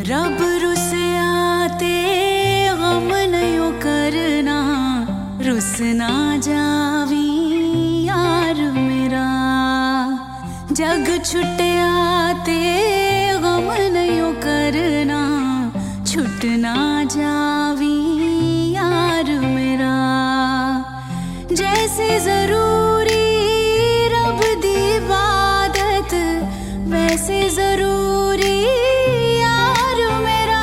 रब रुस आते गम नयो करना, रुस ना जावी यार मेरा। जग छुट आते गम नयो करना, छुट ना जावी यार मेरा। जैसे जरूरी रब दी इबादत, वैसे जरूरी यार मेरा,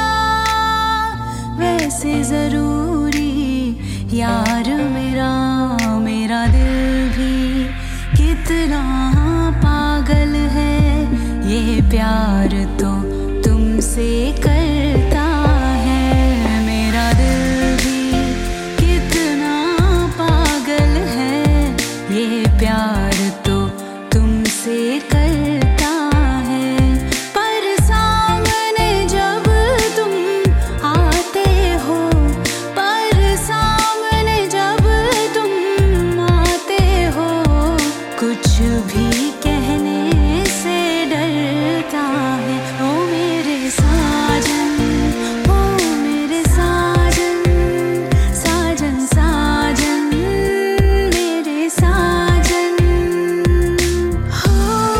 वैसे जरूरी यार मेरा। मेरा दिल भी कितना पागल है, ये प्यार तो तुमसे करता है। मेरा दिल भी कितना पागल है, ये प्यार तो तुमसे करता है। पर सामने जब तुम आते हो, पर सामने जब तुम आते हो, कुछ भी कहने से डरता है। ओ मेरे साजन, ओ मेरे साजन, साजन साजन मेरे साजन। हो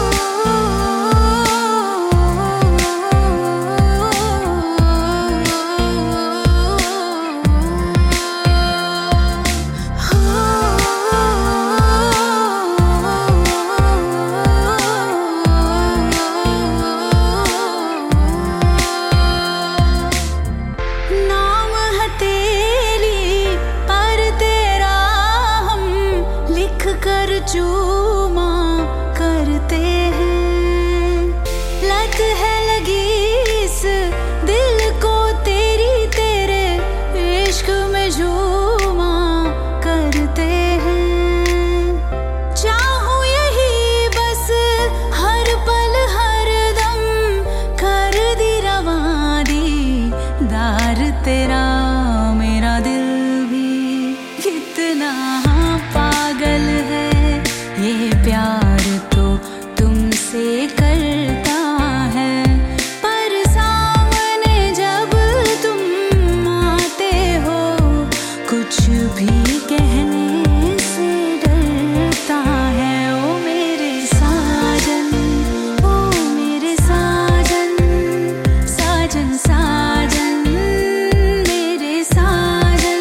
नाम है तेरी पर तेरा हम लिख कर चूमा करते हैं। लत है लगी इस दिल को तेरी, तेरे इश्क में झूमा करते हैं। चाहूं यही बस हर पल हर दम, कर दी रवा दीदार तेरा। मेरा दिल भी कितना पागल है, ये प्यार तो तुमसे करता है। पर सामने जब तुम आते हो, कुछ भी कहने से डरता है। ओ मेरे साजन, ओ मेरे साजन, साजन साजन मेरे साजन।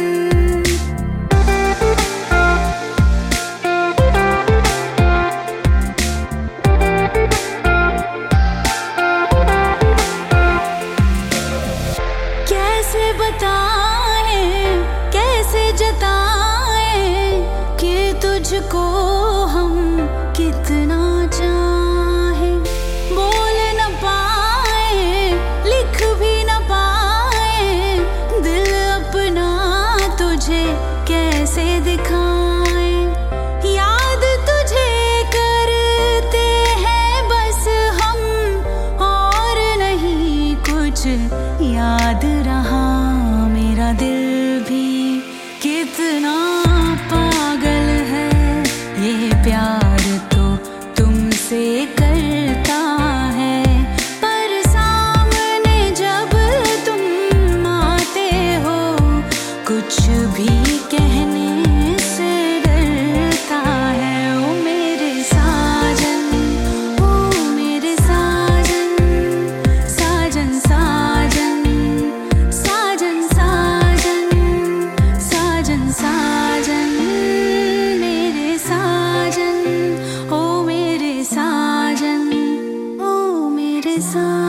कैसे बताएं, कैसे जताएं कि तुझको हम कितना चाहें। बोल न पाए, लिख भी न पाए, दिल अपना तुझे कैसे दिखाएं। याद तुझे करते हैं बस हम, और नहीं कुछ याद रहा। मेरा दिल भी कितना पागल है, ये प्यार तो तुमसे करता है। पर सामने जब तुम आते हो, कुछ भी कहने से डरता है। ओ मेरे साजन, ओ मेरे साजन, साजन साजन, साजन साजन, साजन साजन मेरे साजन। ओ मेरे साजन, ओ मेरे साजन।